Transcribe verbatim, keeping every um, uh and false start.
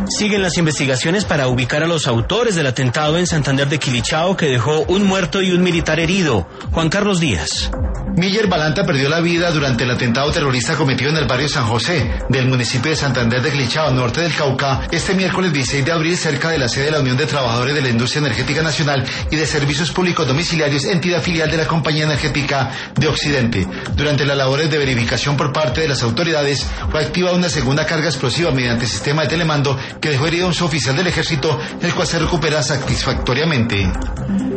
Siguen las investigaciones para ubicar a los autores del atentado en Santander de Quilichao que dejó un muerto y un militar herido. Juan Carlos Díaz. Miller Balanta perdió la vida durante el atentado terrorista cometido en el barrio San José del municipio de Santander de Quilichao, norte del Cauca, este miércoles dieciséis de abril, cerca de la sede de la Unión de Trabajadores de la Industria Energética Nacional y de Servicios Públicos Domiciliarios, entidad filial de la Compañía Energética de Occidente. Durante las labores de verificación por parte de las autoridades, fue activada una segunda carga explosiva mediante sistema de telemando que dejó herido a un suboficial del ejército, el cual se recupera satisfactoriamente.